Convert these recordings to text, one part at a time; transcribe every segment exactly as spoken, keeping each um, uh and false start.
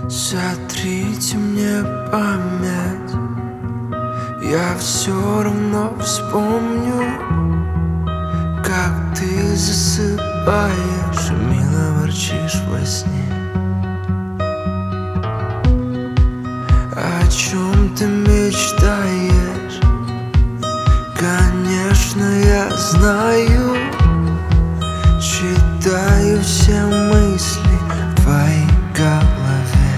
Сотрите мне память, я все равно вспомню, как ты засыпаешь и мило ворчишь во сне. О чем ты мечтаешь? Конечно, я знаю. Читаю все мысли в твоей голове.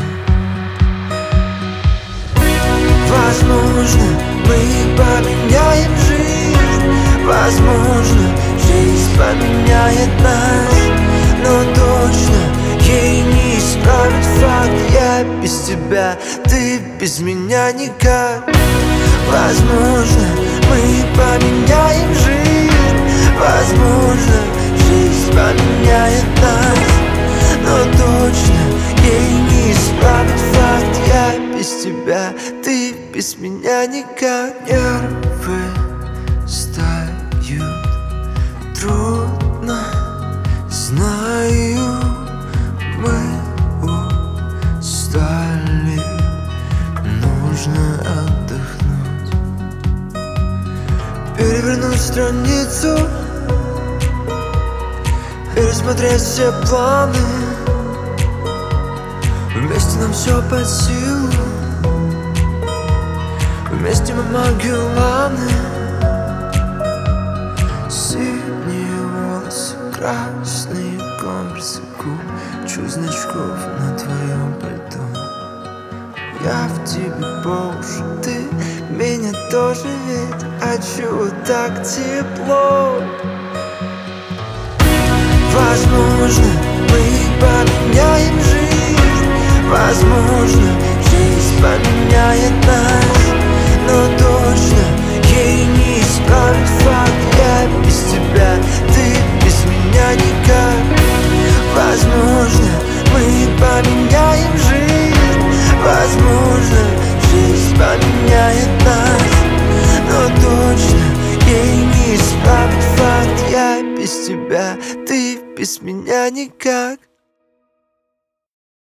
Возможно, мы поменяем жизнь, возможно, жизнь поменяет нас, но точно ей не исправить факт: я без тебя, ты без меня никак. Возможно, мы поменяем жизнь, возможно, жизнь поменяет нас, но точно ей не исправить факт: я без тебя, ты без меня никак. Нервы встают, трудно, знаю, мы устали, нужно отдохнуть, перевернуть страницу, пересмотреть все планы. Вместе нам все под силу, вместе мы Магелланы. Синие волосы, красные конверсы, кучу значков на твоем пальто. Я в тебе по уши, ты меня тоже, ведь а чего так тепло? Возможно, мы поменяем жизнь, возможно, жизнь поменяет нас, но точно ей не исправить факт: я без тебя, ты без меня никак. Возможно, мы поменяем жизнь, возможно, жизнь поменяет нас, но точно ей не исправить факт: я без тебя, ты без меня никак.